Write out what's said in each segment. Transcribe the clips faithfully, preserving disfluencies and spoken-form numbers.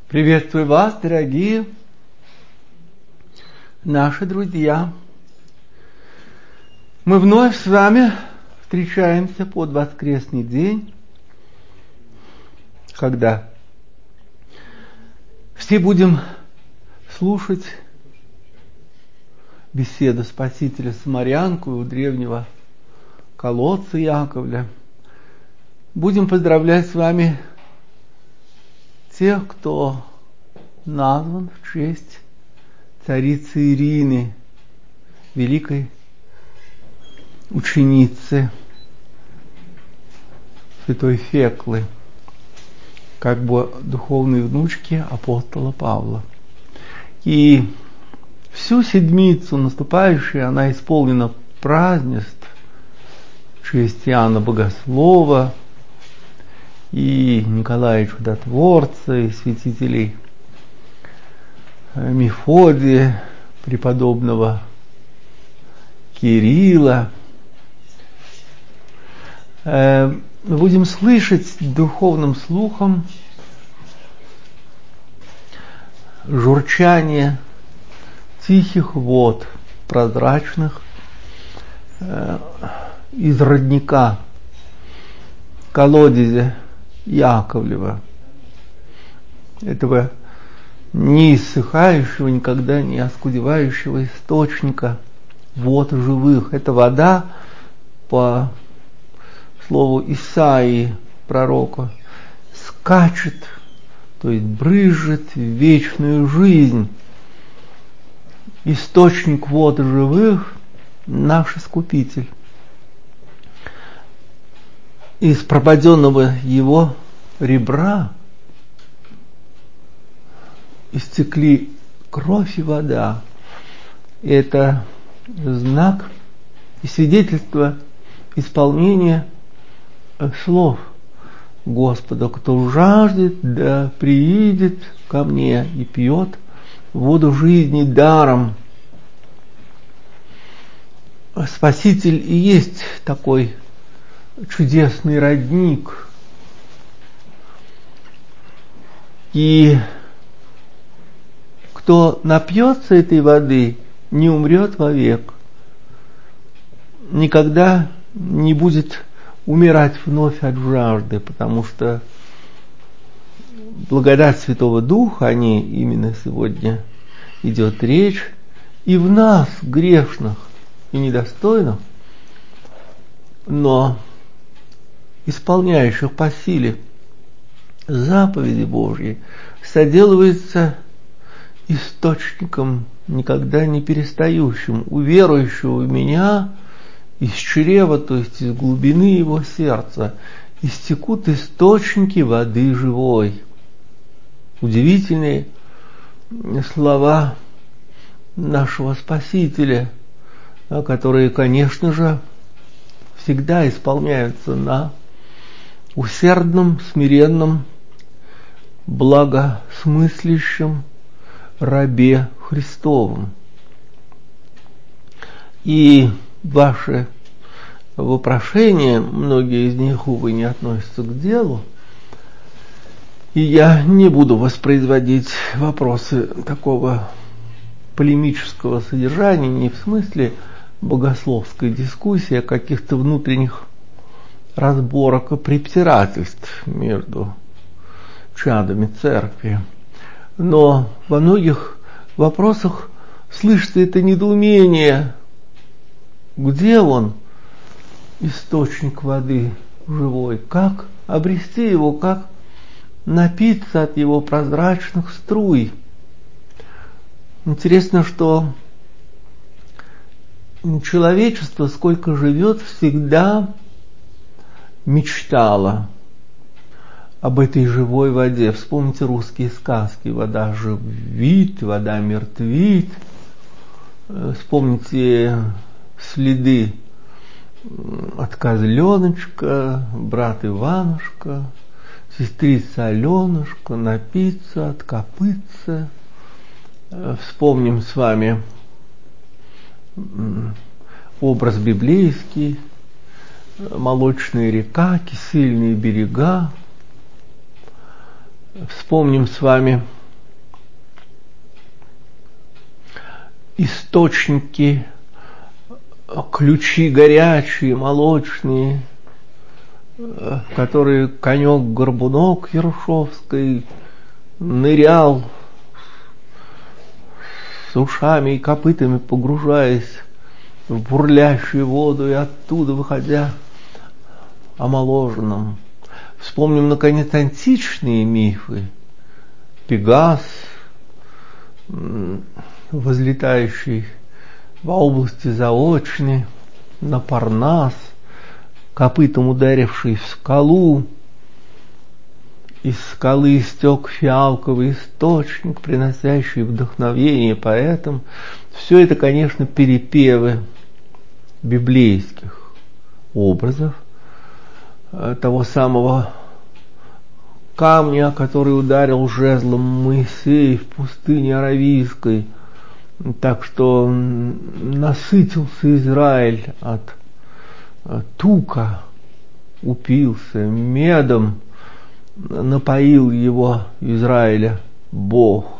Приветствую вас, дорогие наши друзья. Мы вновь с вами встречаемся под воскресный день, когда все будем слушать беседу Спасителя с Самарянкой у древнего колодца Яковля. Будем поздравлять с вами тех, кто назван в честь царицы Ирины, великой ученицы святой Феклы, как бы духовной внучки апостола Павла. И всю седмицу наступающую она исполнена празднеств в честь Иоанна Богослова и Николая Чудотворца, и святителей Мефодия, преподобного Кирилла. Мы будем слышать духовным слухом журчание тихих вод, прозрачных, из родника, колодезя Яковлева, этого не иссыхающего, никогда не оскудевающего источника вод живых. Эта вода, по слову Исаии, пророка, скачет, то есть брызжет в вечную жизнь. Источник вод живых – наш Искупитель. Из пропаденного его ребра истекли кровь и вода. Это знак и свидетельство исполнения слов Господа: кто жаждет, да приидет ко мне и пьет воду жизни даром. Спаситель и есть такой чудесный родник. И кто напьется этой воды, не умрет вовек, никогда не будет умирать вновь от жажды, потому что благодать Святого Духа, о ней именно сегодня идет речь, и в нас, грешных и недостойных, но исполняющих по силе заповеди Божьи, соделывается источником, никогда не перестающим. У верующего в меня из чрева, то есть из глубины его сердца, истекут источники воды живой. Удивительные слова нашего Спасителя, которые, конечно же, всегда исполняются на усердном, смиренном, благосмыслящем рабе Христовом. И ваши вопрошения, многие из них, увы, не относятся к делу, и я не буду воспроизводить вопросы такого полемического содержания, не в смысле богословской дискуссии, а каких-то внутренних разборок и препирательств между чадами церкви. Но во многих вопросах слышится это недоумение: где он, источник воды живой, как обрести его, как напиться от его прозрачных струй. Интересно, что человечество, сколько живет, всегда мечтало об этой живой воде. Вспомните русские сказки: вода живит, вода мертвит. Вспомните следы от козленочка, брат Иванушка, сестрица Аленушка, напиться, откопыться. Вспомним с вами образ библейский: молочная река, кисельные берега. Вспомним с вами источники, ключи горячие, молочные, в которые конек-горбунок Ершовской нырял с ушами и копытами, погружаясь в бурлящую воду и оттуда выходя омоложенным. Вспомним, наконец, античные мифы. Пегас, возлетающий в области Заочной, на Парнас, копытом ударивший в скалу, из скалы истек фиалковый источник, приносящий вдохновение поэтам. Все это, конечно, перепевы библейских образов, того самого камня, который ударил жезлом Моисей в пустыне Аравийской, так что насытился Израиль от тука, упился, медом напоил его, Израиля, Бог.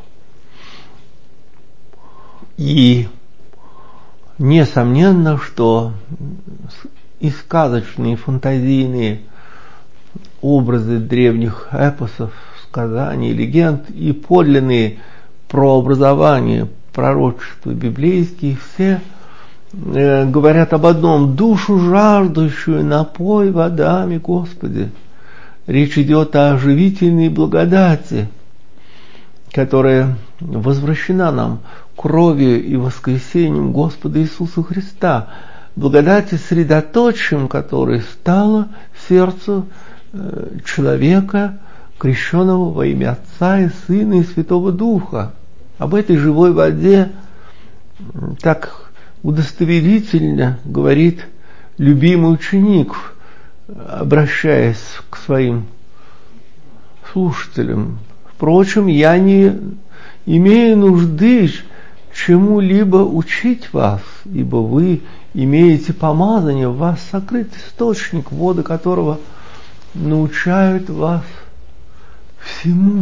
И несомненно, что и сказочные, фантазийные образы древних эпосов, сказаний, легенд и подлинные прообразования, пророчества библейские, все э, говорят об одном: душу жаждущую напой водами, Господи. Речь идет о живительной благодати, которая возвращена нам кровью и воскресением Господа Иисуса Христа, благодати, средоточием которой стало сердце человека, крещенного во имя Отца и Сына и Святого Духа. Об этой живой воде так удостоверительно говорит любимый ученик, обращаясь к своим слушателям. Впрочем, я не имею нужды чему-либо учить вас, ибо вы имеете помазание, в вас сокрыт источник, воды которого научают вас всему.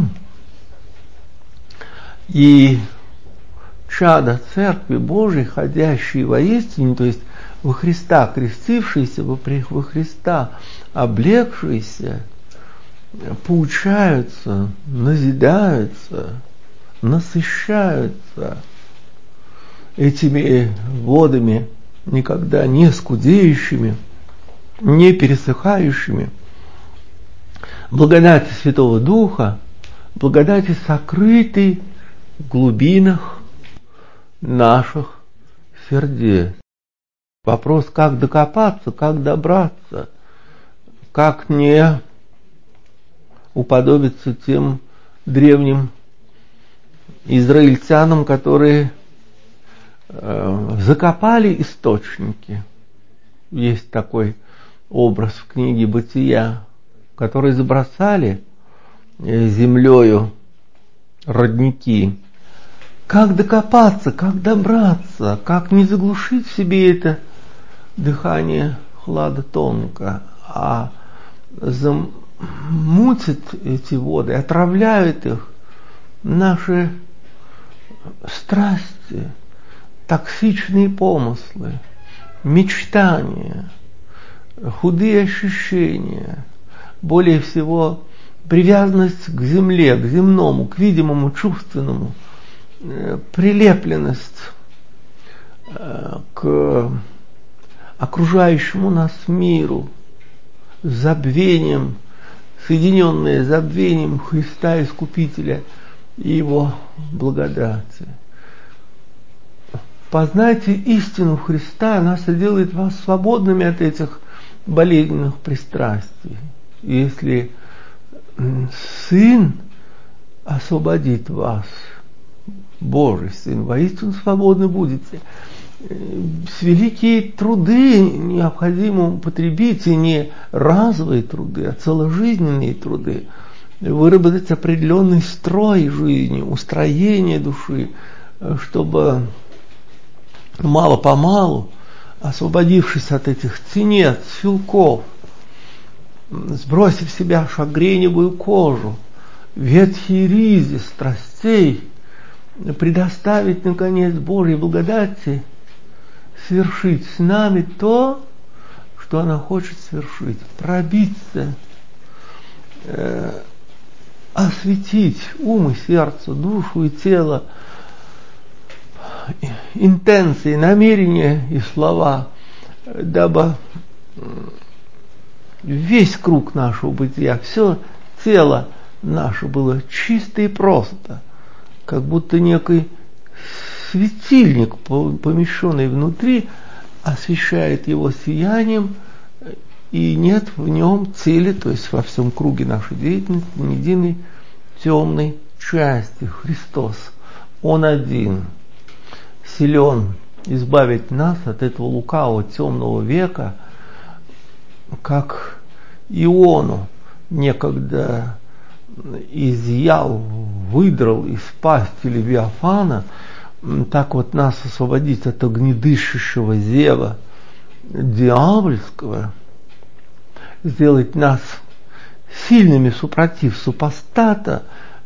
И чада Церкви Божией, ходящие воистине, то есть во Христа крестившиеся, во Христа облегшиеся, поучаются, назидаются, насыщаются этими водами, никогда не скудеющими, не пересыхающими, благодати Святого Духа, благодати, сокрытой в глубинах наших сердец. Вопрос, как докопаться, как добраться, как не уподобиться тем древним израильтянам, которые э, закопали источники. Есть такой образ в книге «Бытия», которые забросали землею родники. Как докопаться, как добраться, как не заглушить в себе это дыхание хлада тонко, а замутит эти воды, отравляют их наши страсти, токсичные помыслы, мечтания, худые ощущения, более всего привязанность к земле, к земному, к видимому, чувственному, прилепленность к окружающему нас миру, забвением, соединенное забвением Христа Искупителя и Его благодати. Познайте истину Христа, она соделает вас свободными от этих болезненных пристрастий. Если Сын освободит вас, Божий Сын, воистину свободны будете. Великие труды необходимо употребить, и не разовые труды, а целожизненные труды. Выработать определенный строй жизни, устроение души, чтобы мало-помалу, освободившись от этих тенет, силков, сбросив с себя шагреневую кожу, ветхие ризи страстей, предоставить, наконец, Божьей благодати свершить с нами то, что она хочет свершить, пробиться, э, осветить ум и сердце, душу и тело, интенции, намерения и слова, дабы весь круг нашего бытия, все тело наше было чисто и просто, как будто некий светильник, помещенный внутри, освещает его сиянием, и нет в нем цели, то есть во всем круге нашей деятельности, ни единой темной части. Христос, Он один, силен избавить нас от этого лукавого темного века, как Иону некогда изъял, выдрал из пасти Левиафана, так вот нас освободить от огнедышащего зева дьявольского, сделать нас сильными супротив супостата,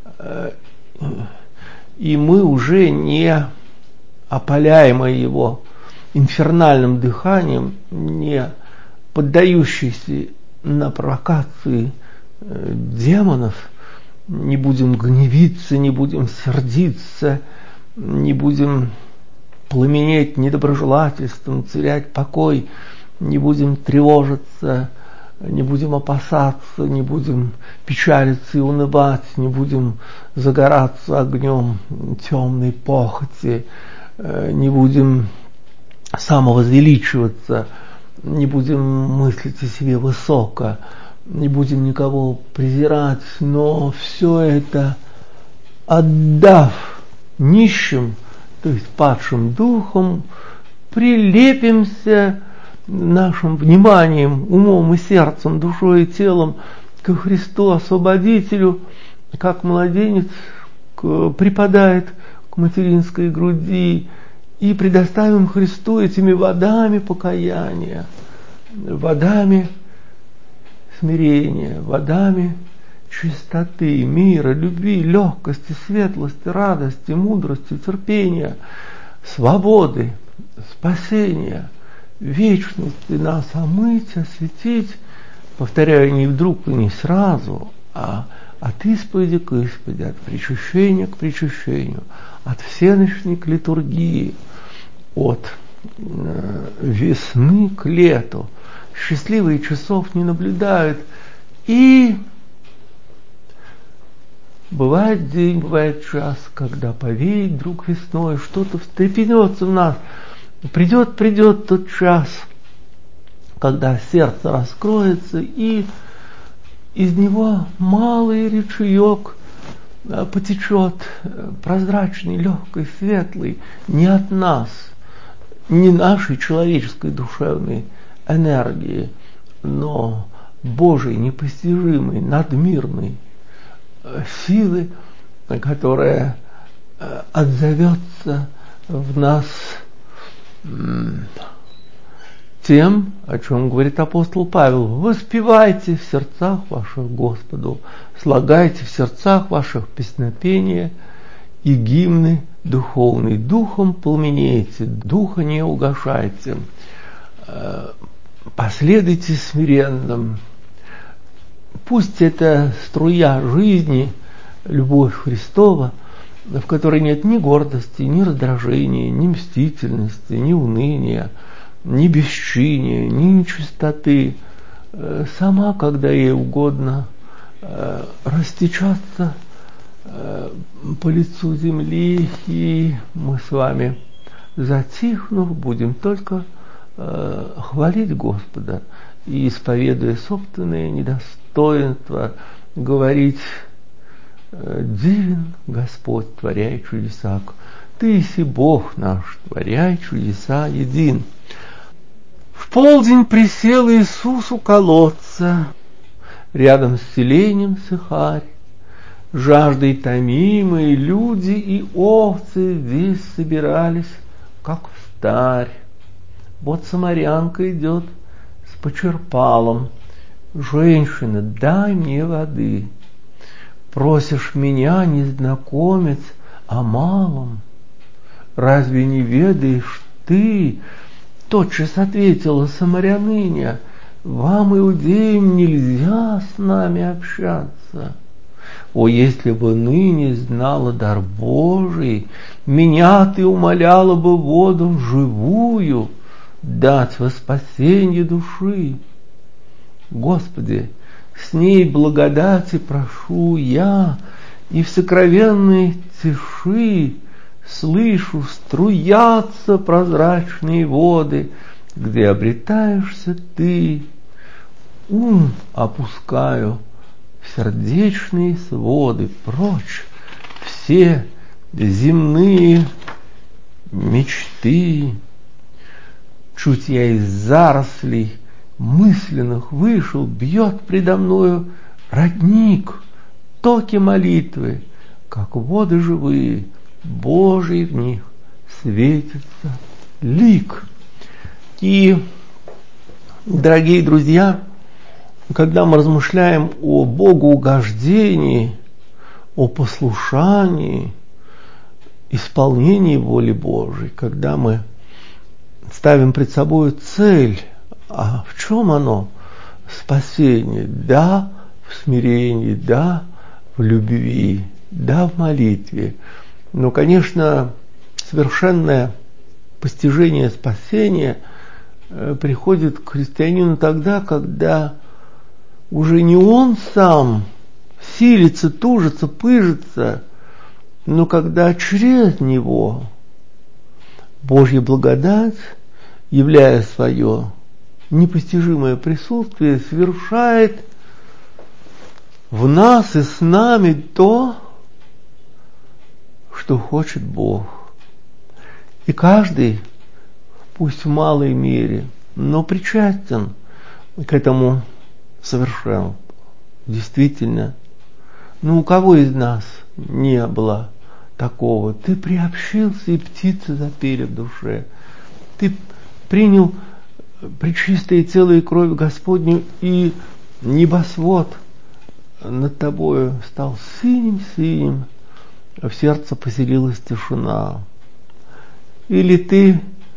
и мы уже не опаляемые его инфернальным дыханием, не поддающиеся на провокации демонов, не будем гневиться, не будем сердиться, не будем пламенеть недоброжелательством, терять покой, не будем тревожиться, не будем опасаться, не будем печалиться и унывать, не будем загораться огнем темной похоти, не будем самовозвеличиваться, не будем мыслить о себе высоко, не будем никого презирать, но все это отдав нищим, то есть падшим духом, прилепимся нашим вниманием, умом и сердцем, душой и телом ко Христу Освободителю, как младенец к, припадает к материнской груди, и предоставим Христу этими водами покаяния, водами смирения, водами чистоты, мира, любви, легкости, светлости, радости, мудрости, терпения, свободы, спасения, вечности нас омыть, осветить, повторяю, не вдруг и не сразу, а от исповеди к исповеди, от причащения к причащению, от всеночной к литургии, от э, весны к лету. Счастливые часов не наблюдают. И бывает день, бывает час, когда повеет вдруг весной, что-то встрепенется в нас. Придет, придет тот час, когда сердце раскроется, и из него малый ручеек потечет, прозрачный, легкий, светлый, не от нас, не нашей человеческой душевной энергии, но Божьей, непостижимой, надмирной силы, которая отзовется в нас тем, о чем говорит апостол Павел: воспевайте в сердцах ваших Господу, слагайте в сердцах ваших песнопения и гимны духовные, духом пламенейте, духа не угашайте, последуйте смиренным. Пусть эта струя жизни, любовь Христова, в которой нет ни гордости, ни раздражения, ни мстительности, ни уныния, ни бесчиния, ни нечистоты, сама, когда ей угодно, растечется по лицу земли, и мы с вами, затихнув, будем только хвалить Господа и, исповедуя собственные недостоинства, говорить: дивен Господь, творяй чудеса, Ты си Бог наш, творяй чудеса един. В полдень присел Иисус у колодца, рядом с селением Сыхарь. Жаждой томимые люди и овцы здесь собирались, как встарь. Вот самарянка идет с почерпалом: женщина, дай мне воды. Просишь меня, незнакомец, о малом? Разве не ведаешь ты? Тотчас ответила самаряныня: вам, иудеям, нельзя с нами общаться. О, если бы ныне знала дар Божий, меня ты умоляла бы воду живую дать во спасенье души. Господи, с ней благодати прошу я, и в сокровенной тиши слышу струятся прозрачные воды, где обретаешься ты. Ум опускаю в сердечные своды, прочь все земные мечты. Чуть я из зарослей мысленных вышел, бьет предо мною родник, токи молитвы, как воды живые, Божий в них светится лик. И, дорогие друзья, когда мы размышляем о богоугождении, о послушании, исполнении воли Божией, когда мы ставим пред собой цель, а в чем оно? Спасение, да, в смирении, да, в любви, да, в молитве. Но, конечно, совершенное постижение спасения приходит к христианину тогда, когда уже не он сам силится, тужится, пыжится, но когда через него Божья благодать, являя свое непостижимое присутствие, совершает в нас и с нами то, что хочет Бог. И каждый, пусть в малой мере, но причастен к этому совершенству. Действительно, ну у кого из нас не было такого? Ты приобщился, и птицы запели в душе. Ты принял пречистые тело и кровь Господню, и небосвод над тобою стал синим-синим, а в сердце поселилась тишина. Или ты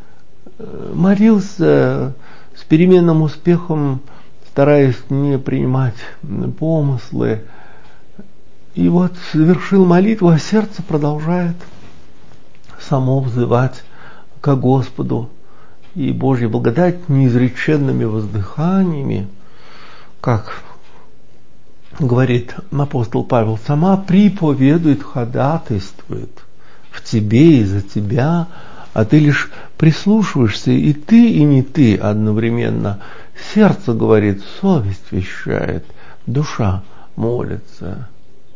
молился с переменным успехом, стараясь не принимать помыслы, и вот совершил молитву, а сердце продолжает само взывать ко Господу. И Божья благодать неизреченными воздыханиями, как говорит апостол Павел, сама приповедует, ходатайствует в тебе и за тебя, а ты лишь прислушиваешься, и ты, и не ты одновременно. Сердце говорит, совесть вещает, душа молится.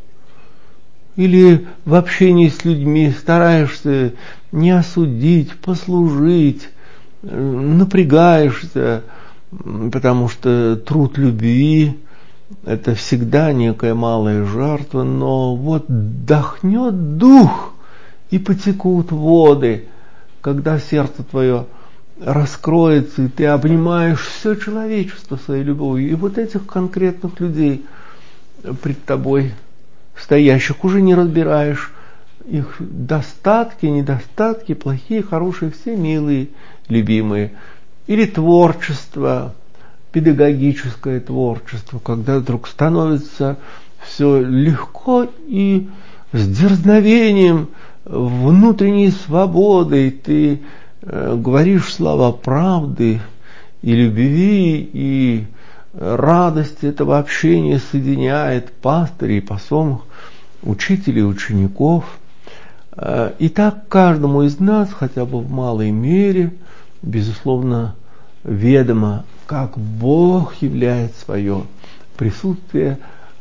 Или в общении с людьми стараешься не осудить, послужить, напрягаешься, потому что труд любви – это всегда некая малая жертва, но вот дохнет дух, и потекут воды, когда сердце твое раскроется, и ты обнимаешь все человечество своей любовью, и вот этих конкретных людей пред тобой стоящих уже не разбираешь, их достатки, недостатки, плохие, хорошие, все милые, любимые. Или творчество, педагогическое творчество, когда вдруг становится все легко и с дерзновением, внутренней свободой ты э, говоришь слова правды и любви, и радость этого общения соединяет пастырей, посомых, учителей, учеников. И так каждому из нас, хотя бы в малой мере, безусловно, ведомо, как Бог являет свое присутствие,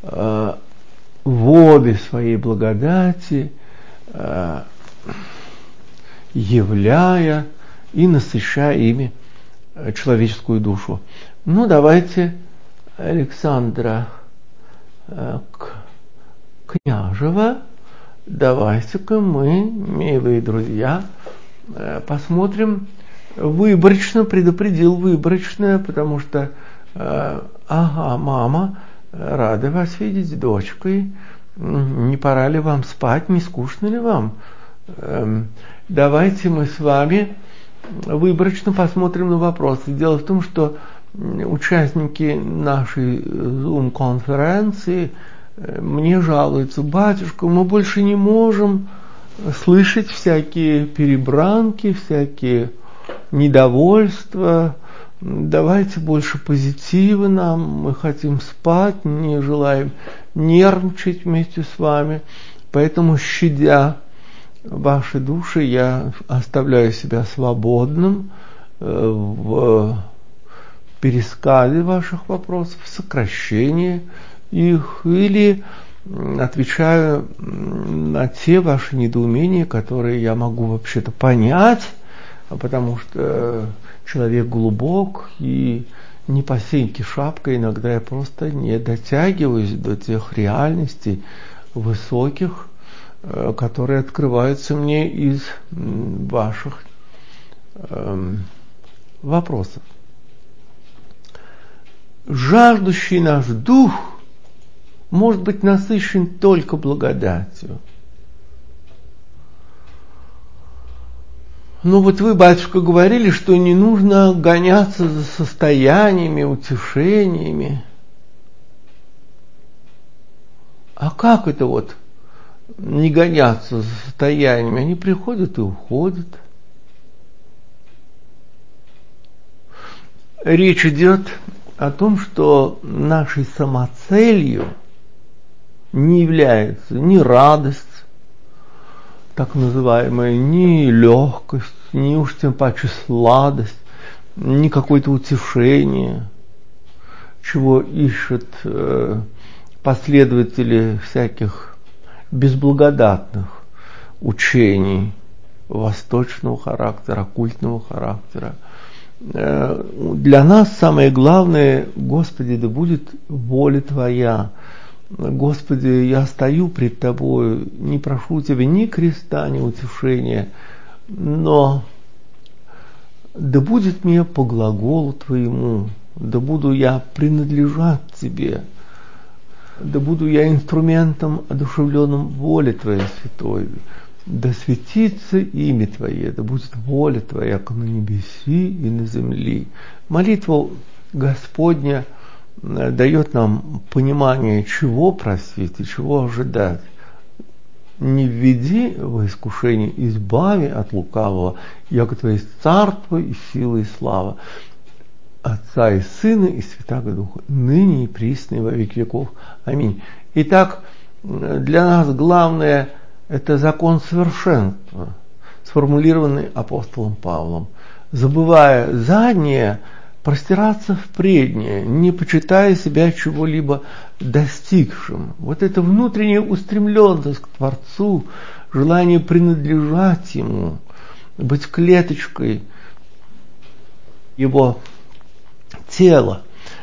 воды своей благодати, являя и насыщая ими человеческую душу. Ну, давайте Александра Княжева, давайте-ка мы, милые друзья, посмотрим выборочно, предупредил выборочно, потому что, ага, мама, рада вас видеть с дочкой, Не пора ли вам спать, не скучно ли вам? Давайте мы с вами выборочно посмотрим на вопросы. Дело в том, что участники нашей Zoom-конференции мне жалуются: батюшка, мы больше не можем слышать всякие перебранки, всякие недовольства. Давайте больше позитива нам, мы хотим спать, не желаем нервничать вместе с вами. Поэтому, щадя ваши души, я оставляю себя свободным в пересказе ваших вопросов, сокращении их, или отвечаю на те ваши недоумения, которые я могу вообще-то понять, потому что человек глубок, и не по сеньке шапка, иногда я просто не дотягиваюсь до тех реальностей высоких, которые открываются мне из ваших э, вопросов. Жаждущий наш дух может быть насыщен только благодатью. Ну вот вы, батюшка, говорили, что не нужно гоняться за состояниями, утешениями. А как это вот не гоняться за состояниями? Они приходят и уходят. Речь идет о том, что нашей самоцелью не является ни радость, так называемая, ни легкость, ни уж тем паче сладость, ни какое-то утешение, чего ищут э, последователи всяких безблагодатных учений восточного характера, оккультного характера. Э, для нас самое главное: Господи, да будет воля Твоя. Господи, я стою пред Тобою, не прошу Тебя ни креста, ни утешения, но да будет мне по глаголу Твоему, да буду я принадлежать Тебе, да буду я инструментом, одушевленным воле Твоей святой, да светится имя Твое, да будет воля Твоя, как на небеси и на земли. Молитва Господня дает нам понимание, чего просить и чего ожидать. Не введи во искушение, избави от лукавого, яко Твое есть царство и сила и слава Отца и Сына и Святаго Духа, ныне и присно и во веки веков. Аминь. Итак, для нас главное – это закон совершенства, сформулированный апостолом Павлом. Забывая заднее, простираться в преднее, не почитая себя чего-либо достигшим. Вот эта внутренняя устремленность к Творцу, желание принадлежать Ему, быть клеточкой Его тела,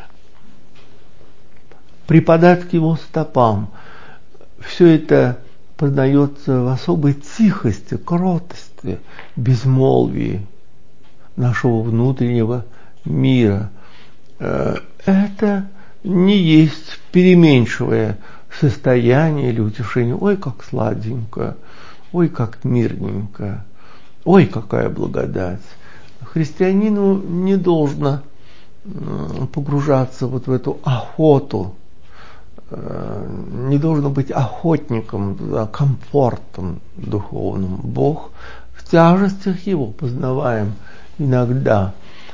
припадать к Его стопам. Все это познается в особой тихости, кротости, безмолвии нашего внутреннего мира. Это не есть переменчивое состояние или утешение. Ой, как сладенько, ой, как мирненько, ой, какая благодать. Христианину не должно погружаться вот в эту охоту, не должно быть охотником за комфортом духовным. Бог в тяжестях Его познаваем иногда,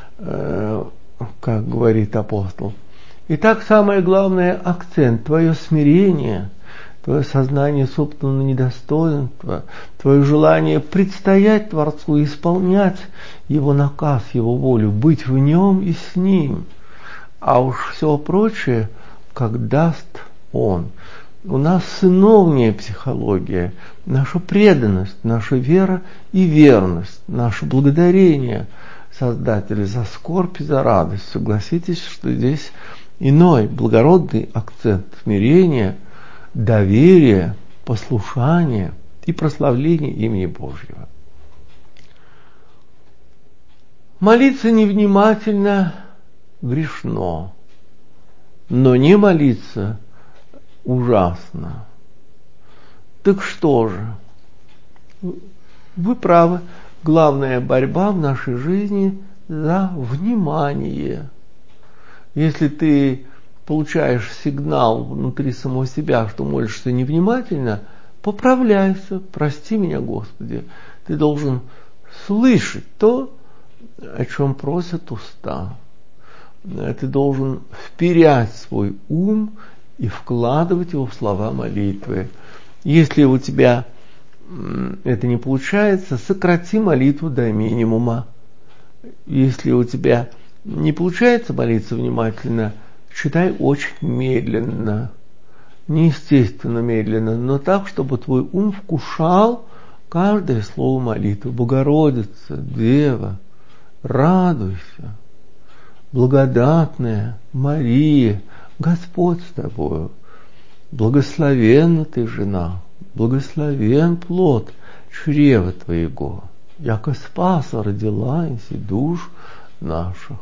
как говорит апостол. Итак, самое главное – акцент, твое смирение, твое сознание собственного недостоинства, твое желание предстоять Творцу, исполнять Его наказ, Его волю, быть в Нем и с Ним. А уж все прочее, как даст Он. У нас сыновняя психология, наша преданность, наша вера и верность, наше благодарение Создателю за скорбь и за радость. Согласитесь, что здесь иной благородный акцент смирения, доверия, послушания и прославления имени Божьего. Молиться невнимательно грешно, но не молиться ужасно. Так что же? Вы правы. Главная борьба в нашей жизни за внимание. Если ты получаешь сигнал внутри самого себя, что молишься невнимательно, поправляйся, прости меня, Господи. Ты должен слышать то, о чем просят уста. Ты должен вперять свой ум и вкладывать его в слова молитвы. Если у тебя это не получается, сократи молитву до минимума. Если у тебя не получается молиться внимательно, читай очень медленно, неестественно медленно, но так, чтобы твой ум вкушал каждое слово молитвы. Богородица, Дева, радуйся, благодатная Мария, Господь с тобою, благословенна ты, жена, благословен плод чрева твоего, яко спаса родила и душ наших.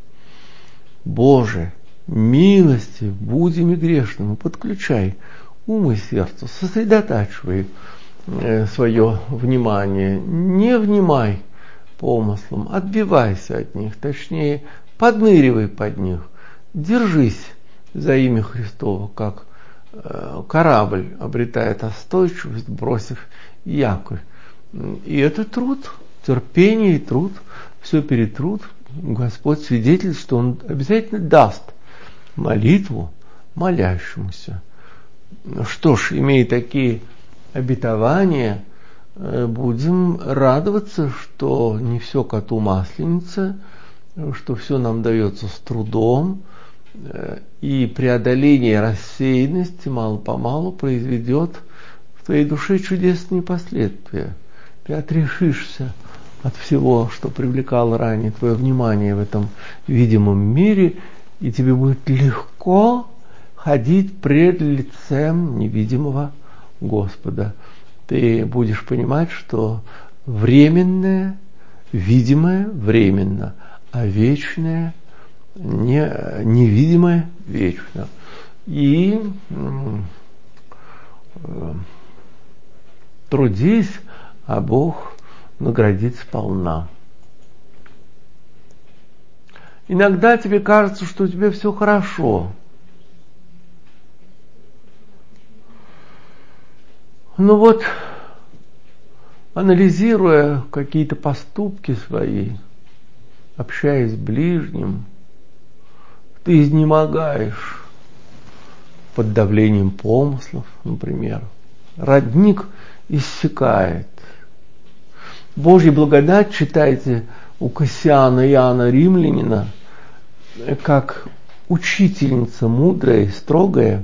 Боже, милости, будем и грешным, подключай ум и сердце, сосредотачивай э, свое внимание, не внимай помыслам, отбивайся от них, точнее, подныривай под них, держись за имя Христово, как э, корабль обретает остойчивость, бросив якорь. И это труд, терпение и труд, все перетрут. Господь свидетель, что Он обязательно даст молитву молящемуся. Что ж, имея такие обетования, будем радоваться, что не все коту масленица, что все нам дается с трудом, и преодоление рассеянности мало-помалу произведет в твоей душе чудесные последствия. Ты отрешишься от всего, что привлекало ранее твое внимание в этом видимом мире, и тебе будет легко ходить пред лицем невидимого Господа. Ты будешь понимать, что временное, видимое временно, а вечное, не, невидимое вечно. И э, трудись, а Бог наградит сполна. Иногда тебе кажется, что у тебя все хорошо. Но вот, анализируя какие-то поступки свои, общаясь с ближним, ты изнемогаешь под давлением помыслов, например. Родник иссякает. Божья благодать, читайте у Кассиана Иоанна Римлянина, как учительница мудрая и строгая,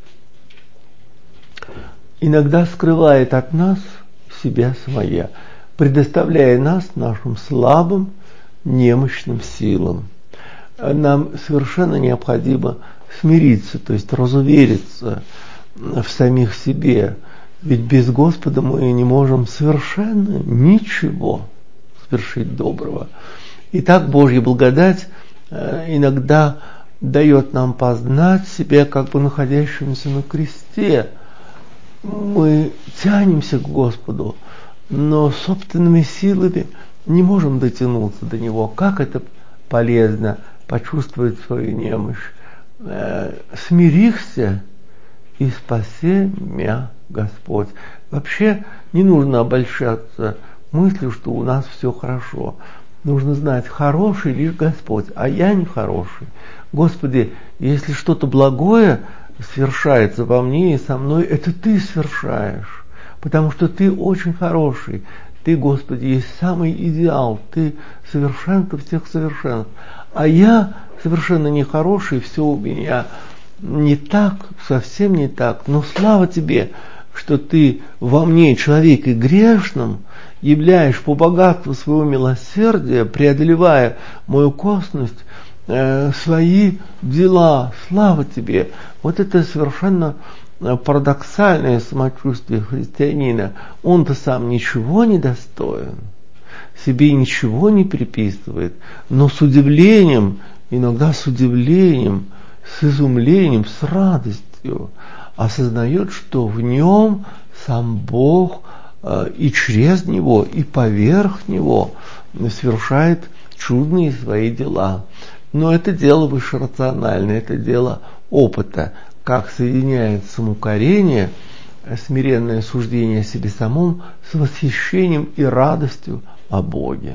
иногда скрывает от нас себя своя, предоставляя нас нашим слабым, немощным силам. Нам совершенно необходимо смириться, то есть разувериться в самих себе. Ведь без Господа мы не можем совершенно ничего совершить доброго. И так Божья благодать иногда дает нам познать себя как бы находящимся на кресте. Мы тянемся к Господу, но собственными силами не можем дотянуться до Него. Как это полезно почувствовать свою немощь. Смирихся и спаси мя Господь. Вообще не нужно обольщаться мыслью, что у нас все хорошо. Нужно знать, хороший лишь Господь, а я не хороший. Господи, если что-то благое совершается во мне и со мной, это Ты совершаешь, потому что Ты очень хороший. Ты, Господи, есть самый идеал, Ты совершенство всех совершенств. А я совершенно нехороший, все у меня не так, совсем не так. Но слава Тебе, что Ты во мне, человеке грешном, являешь по богатству своего милосердия, преодолевая мою косность, э, свои дела. Слава Тебе. Вот это совершенно парадоксальное самочувствие христианина. Он-то сам ничего не достоин, себе ничего не приписывает, но с удивлением, иногда с удивлением, с изумлением, с радостью осознает, что в нем сам Бог и через Него, и поверх Него совершает чудные свои дела. Но это дело вышерациональное, это дело опыта, как соединяет самоукорение, смиренное суждение о себе самом с восхищением и радостью о Боге.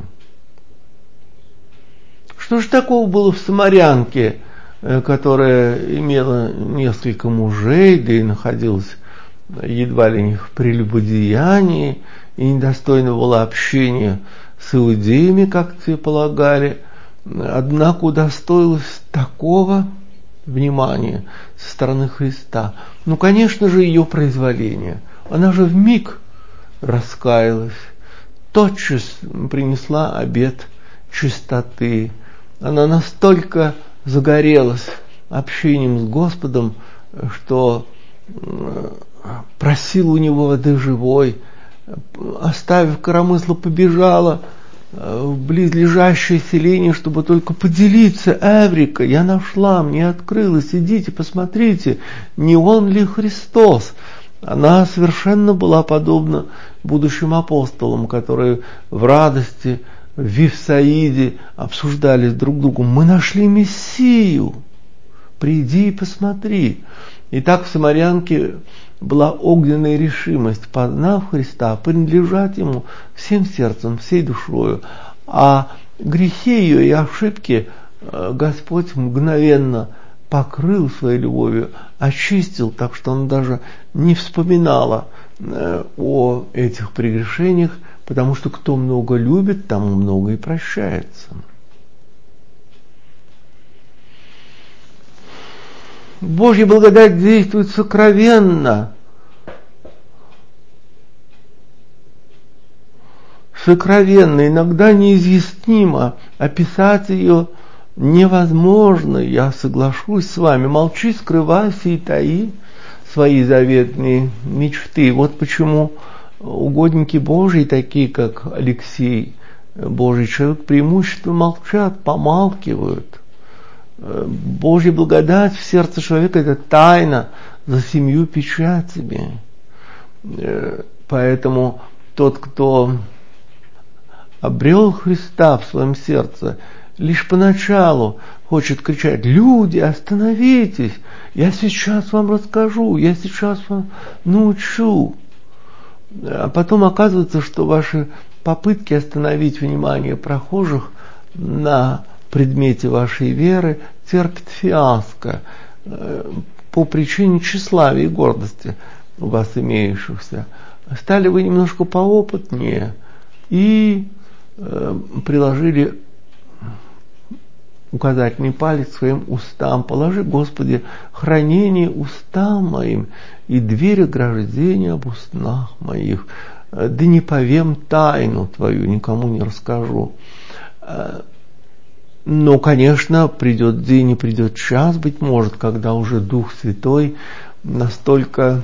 Что же такого было в самарянке, которая имела несколько мужей, да и находилась едва ли не в прелюбодеянии, и недостойна была общения с иудеями, как те полагали, однако удостоилась такого внимания со стороны Христа? Ну, конечно же, ее произволение. Она же вмиг раскаялась, тотчас принесла обет чистоты. Она настолько загорелась общением с Господом, что просила у него воды живой, оставив коромысло, побежала в близлежащее селение, чтобы только поделиться: Эврика, я нашла, мне открылось, идите, посмотрите, не он ли Христос? Она совершенно была подобна будущим апостолам, которые в радости в Вифсаиде обсуждали друг с другом: мы нашли Мессию, приди и посмотри. И так в самарянке была огненная решимость, познав Христа, принадлежать Ему всем сердцем, всей душою. А грехи ее и ошибки Господь мгновенно покрыл своей любовью, очистил, так что она даже не вспоминала о этих прегрешениях, потому что кто много любит, тому много и прощается. Божья благодать действует сокровенно. Сокровенно, иногда неизъяснимо. Описать ее невозможно. Я соглашусь с вами. Молчи, скрывайся и таи свои заветные мечты. Вот почему угодники Божьи, такие как Алексей, Божий человек, преимущественно молчат, помалкивают. Божья благодать в сердце человека – это тайна за семью печатями. Поэтому тот, кто обрел Христа в своем сердце, лишь поначалу хочет кричать: люди, остановитесь, я сейчас вам расскажу, я сейчас вам научу. А потом оказывается, что ваши попытки остановить внимание прохожих на предмете вашей веры терпит фиаско по причине тщеславия и гордости у вас имеющихся. Стали вы немножко поопытнее и э, приложили указательный палец к своим устам. Положи, Господи, хранение устам моим и дверь ограждения об устах моих. Да не повем тайну Твою, никому не расскажу. Но, конечно, придет день и придет час, быть может, когда уже Дух Святой настолько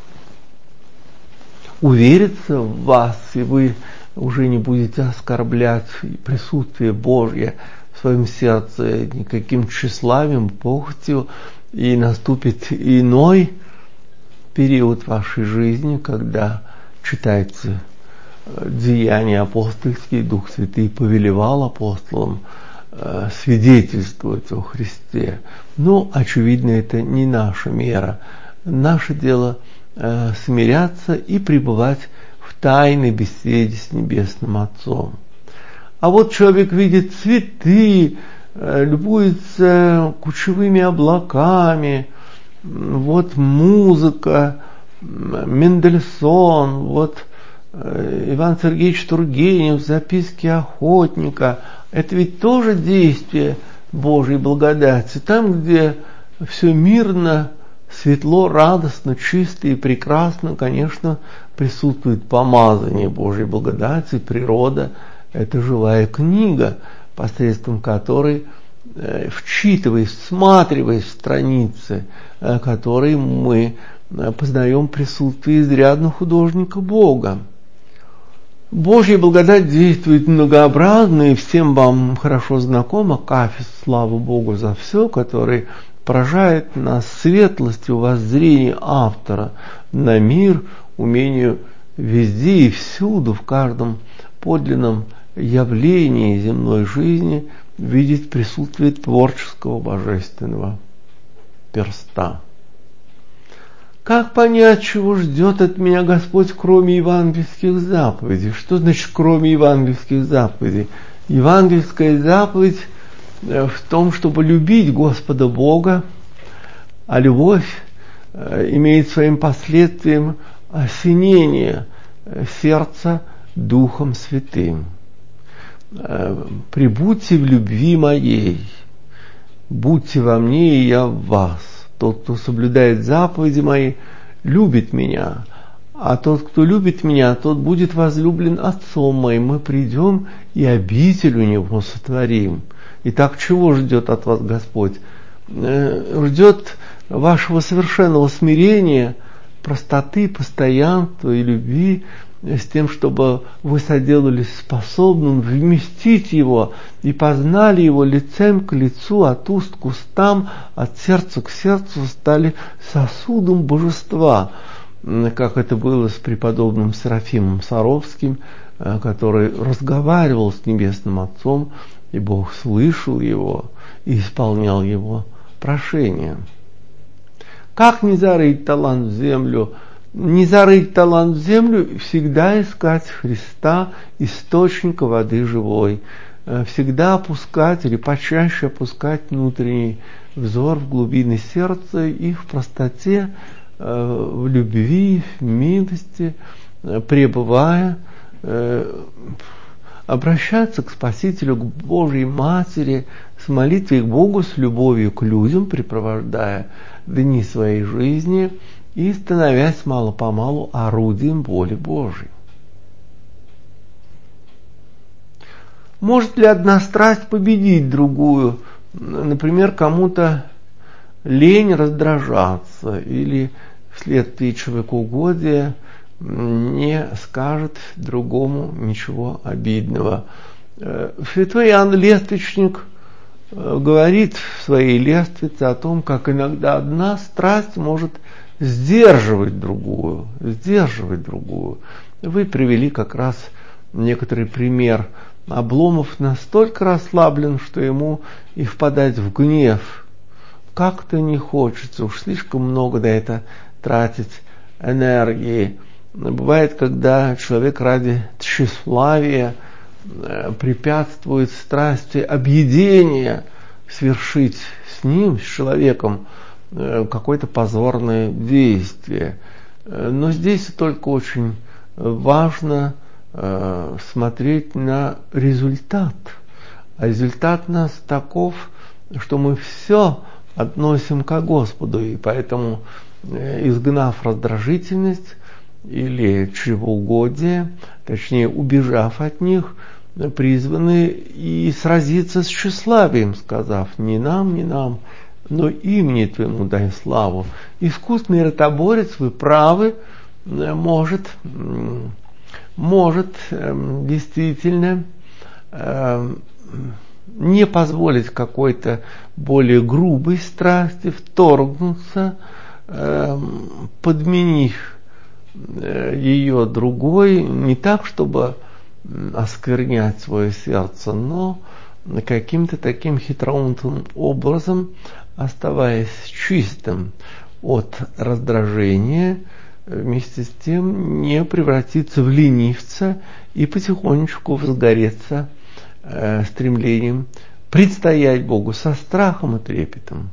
уверится в вас, и вы уже не будете оскорблять присутствие Божье в своем сердце никаким тщеславием, похотью, и наступит иной период вашей жизни, когда читается Деяния апостольские, Дух Святый повелевал апостолам свидетельствовать о Христе. Но, очевидно, это не наша мера. Наше дело э, смиряться и пребывать в тайной беседе с Небесным Отцом. А вот человек видит цветы, э, любуется кучевыми облаками, вот музыка, Мендельсон, вот э, Иван Сергеевич Тургенев, записки охотника. Это ведь тоже действие Божьей благодати. Там, где все мирно, светло, радостно, чисто и прекрасно, конечно, присутствует помазание Божьей благодати, природа. Это живая книга, посредством которой, вчитываясь, всматриваясь в страницы, которой мы познаем присутствие изрядного художника Бога. Божья благодать действует многообразно, и всем вам хорошо знакомо Кафист, слава Богу за все, который поражает нас светлостью воззрения автора на мир, умению везде и всюду, в каждом подлинном явлении земной жизни видеть присутствие творческого божественного перста. Как понять, чего ждет от меня Господь, кроме евангельских заповедей? Что значит кроме евангельских заповедей? Евангельская заповедь в том, чтобы любить Господа Бога, а любовь имеет своим последствием осенение сердца Духом Святым. «Прибудьте в любви моей, будьте во мне, и я в вас. Тот, кто соблюдает заповеди мои, любит меня, а тот, кто любит меня, тот будет возлюблен Отцом моим. Мы придем и обитель у Него сотворим». Итак, чего ждет от вас Господь? Ждет вашего совершенного смирения, простоты, постоянства и любви, с тем, чтобы вы соделались способным вместить Его и познали Его лицем к лицу, от уст к устам, от сердца к сердцу, стали сосудом божества, как это было с преподобным Серафимом Саровским, который разговаривал с Небесным Отцом, и Бог слышал его и исполнял его прошение. Как не зарыть талант в землю? Не зарыть талант в землю, всегда искать Христа, источника воды живой. Всегда опускать или почаще опускать внутренний взор в глубины сердца и в простоте, в любви, в милости, пребывая, обращаться к Спасителю, к Божьей Матери, с молитвой к Богу, с любовью к людям, препровождая дни своей жизни и становясь мало-помалу орудием воли Божьей. Может ли одна страсть победить другую? Например, кому-то лень раздражаться или вследствие человекоугодия не скажет другому ничего обидного. Святой Иоанн Лествичник говорит в своей лествице о том, как иногда одна страсть может сдерживать другую, сдерживать другую. Вы привели как раз некоторый пример. Обломов настолько расслаблен, что ему и впадать в гнев как-то не хочется, уж слишком много на это тратить энергии. Бывает, когда человек ради тщеславия препятствует страсти объедения совершить с ним, с человеком, какое-то позорное действие. Но здесь только очень важно смотреть на результат. А результат у нас таков, что мы все относим ко Господу, и поэтому, изгнав раздражительность или чревоугодие, точнее убежав от них, призваны и сразиться с тщеславием, сказав: не нам, не нам, но имени Твоему дай славу. Искусный ротоборец, вы правы, может, может действительно не позволить какой-то более грубой страсти вторгнуться, подменив ее другой, не так, чтобы осквернять свое сердце, но каким-то таким хитроумным образом, оставаясь чистым от раздражения, вместе с тем не превратиться в ленивца и потихонечку возгореться э, стремлением предстоять Богу со страхом и трепетом.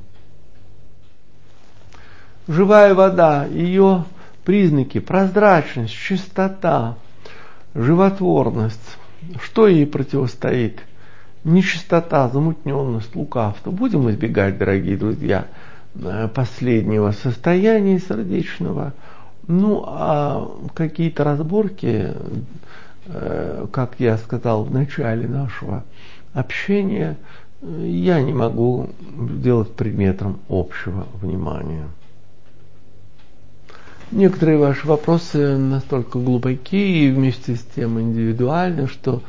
Живая вода, ее признаки: прозрачность, чистота, животворность. Что ей противостоит? Нечистота, замутненность, лукавство. Будем избегать, дорогие друзья, последнего состояния сердечного. Ну, а какие-то разборки, как я сказал в начале нашего общения, я не могу сделать предметом общего внимания. Некоторые ваши вопросы настолько глубоки и вместе с тем индивидуальны, что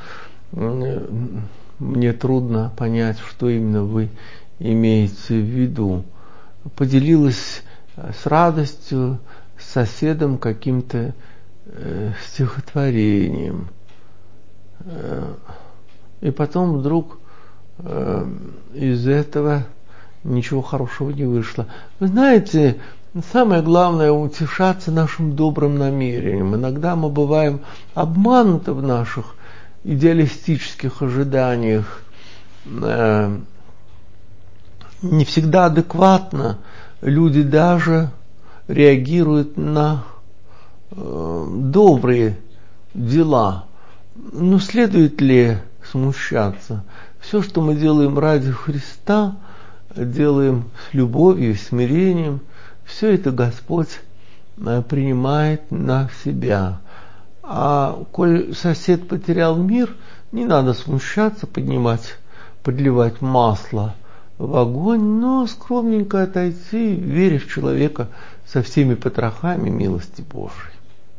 мне трудно понять, что именно вы имеете в виду. Поделилась с радостью с соседом каким-то э, стихотворением. Э, и потом вдруг э, из этого ничего хорошего не вышло. Вы знаете, самое главное — утешаться нашим добрым намерением. Иногда мы бываем обмануты в наших идеалистических ожиданиях, э, не всегда адекватно люди даже реагируют на э, добрые дела. Но следует ли смущаться? Все, что мы делаем ради Христа, делаем с любовью, смирением, все это Господь принимает на себя. А коль сосед потерял мир, не надо смущаться, поднимать, подливать масло в огонь, но скромненько отойти, веря в человека со всеми потрохами милости Божией.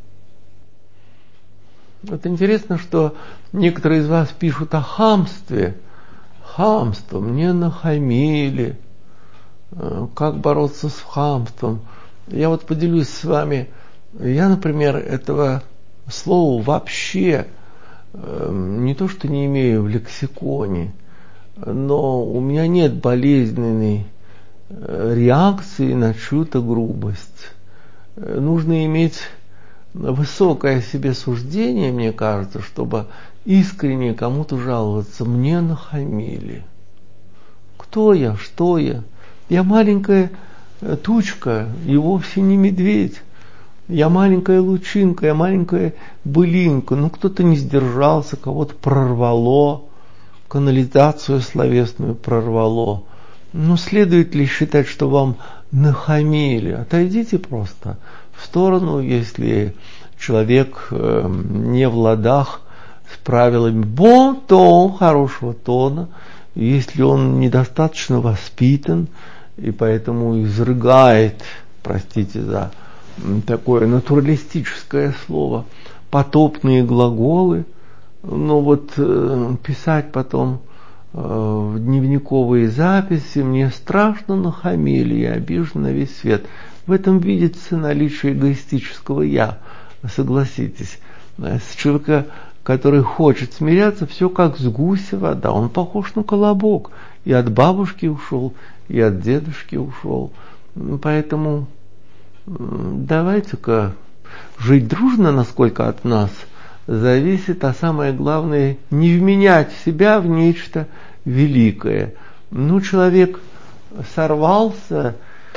Вот интересно, что некоторые из вас пишут о хамстве. Хамство, мне нахамили. Как бороться с хамством? Я вот поделюсь с вами. Я, например, этого слова вообще не то что не имею в лексиконе, но у меня нет болезненной реакции на чью-то грубость. Нужно иметь высокое о себе суждение, мне кажется, чтобы искренне кому-то жаловаться. Мне нахамили. Кто я? Что я? Я маленькая тучка, и вовсе не медведь. Я маленькая лучинка, я маленькая былинка. Ну, кто-то не сдержался, кого-то прорвало, канализацию словесную прорвало. Ну, следует ли считать, что вам нахамили? Отойдите просто в сторону, если человек э, не в ладах с правилами бон тон, хорошего тона, если он недостаточно воспитан и поэтому изрыгает, простите за такое натуралистическое слово, потопные глаголы, но вот э, писать потом э, в дневниковые записи мне страшно нахамили, я обижен на весь свет. В этом видится наличие эгоистического «я», согласитесь. С человека, который хочет смиряться, все как с гуся вода, он похож на колобок, и от бабушки ушел, и от дедушки ушел. Поэтому давайте-ка жить дружно, насколько от нас зависит, а самое главное, не вменять себя в нечто великое. Ну, человек сорвался,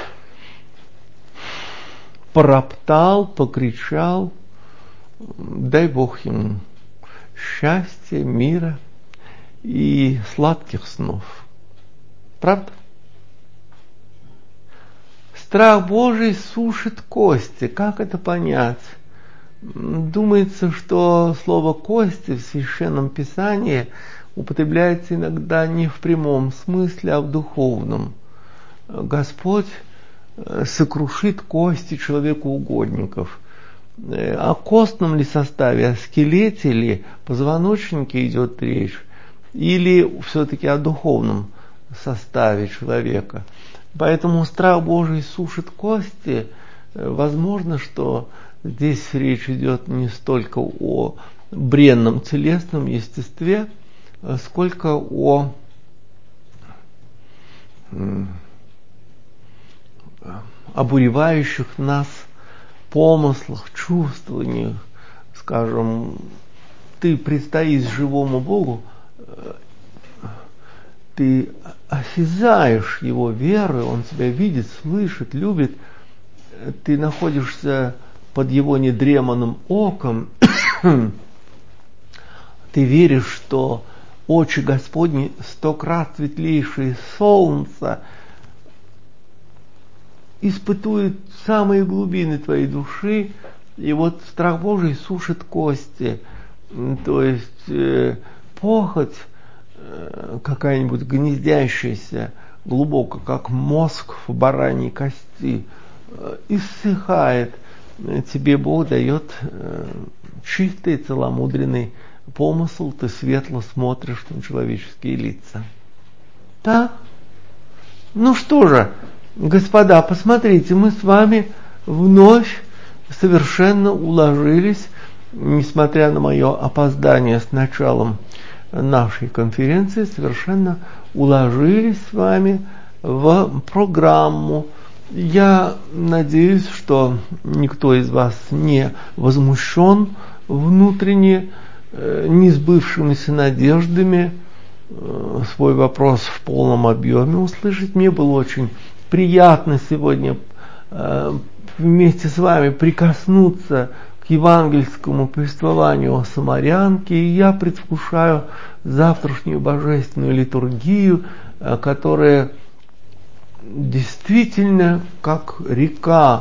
пороптал, покричал, дай Бог ему счастья, мира и сладких снов. Правда? Страх Божий сушит кости. Как это понять? Думается, что слово «кости» в Священном Писании употребляется иногда не в прямом смысле, а в духовном. Господь сокрушит кости человекоугодников. О костном ли составе, о скелете ли, позвоночнике идет речь, или все-таки о духовном составе человека? Поэтому страх Божий сушит кости. Возможно, что здесь речь идет не столько о бренном телесном естестве, сколько о обуревающих нас помыслах, чувствованиях. Скажем, ты предстоишь живому Богу, ты осязаешь Его веру, Он тебя видит, слышит, любит, ты находишься под Его недреманным оком, ты веришь, что очи Господни сто крат светлейшие солнца испытуют самые глубины твоей души, и вот страх Божий сушит кости, то есть э, похоть э, какая-нибудь гнездящаяся глубоко, как мозг в бараньей кости, э, иссыхает. Тебе Бог дает э, чистый, целомудренный помысл, ты светло смотришь на человеческие лица. Так? Ну что же, господа, посмотрите, мы с вами вновь совершенно уложились, несмотря на мое опоздание с началом нашей конференции, совершенно уложились с вами в программу. Я надеюсь, что никто из вас не возмущен внутренне не сбывшимися надеждами свой вопрос в полном объеме услышать. Мне было очень приятно сегодня вместе с вами прикоснуться к евангельскому повествованию о самарянке, и я предвкушаю завтрашнюю божественную литургию, которая действительно как река,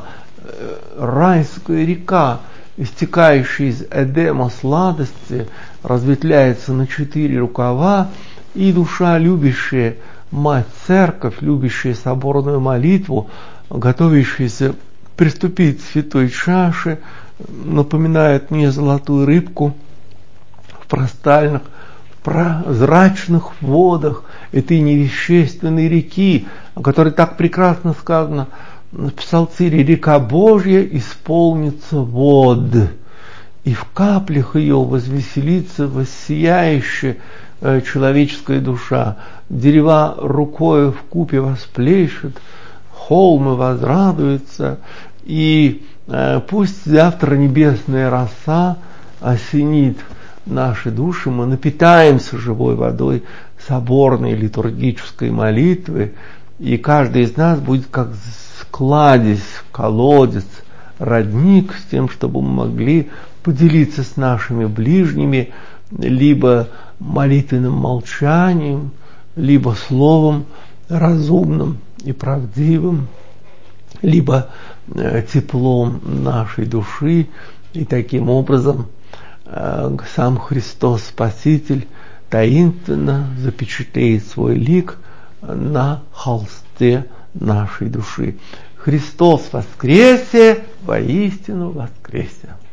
райская река, истекающая из Эдема сладости, разветвляется на четыре рукава, и душа, любящая Мать Церковь, любящая соборную молитву, готовящаяся приступить к святой чаше, напоминает мне золотую рыбку в простальных, прозрачных водах этой невещественной реки, о которой так прекрасно сказано в Псалтере: «Река Божья исполнится вод, и в каплях ее возвеселится воссияющая э, человеческая душа. Дерева рукою вкупе восплещут, холмы возрадуются, и э, пусть завтра небесная роса осенит наши души, мы напитаемся живой водой соборной литургической молитвы, и каждый из нас будет как кладезь, колодец, родник с тем, чтобы мы могли поделиться с нашими ближними либо молитвенным молчанием, либо словом разумным и правдивым, либо э, теплом нашей души, и таким образом э, сам Христос Спаситель таинственно запечатлеет свой лик на холсте нашей души. Христос воскресе, воистину воскресе!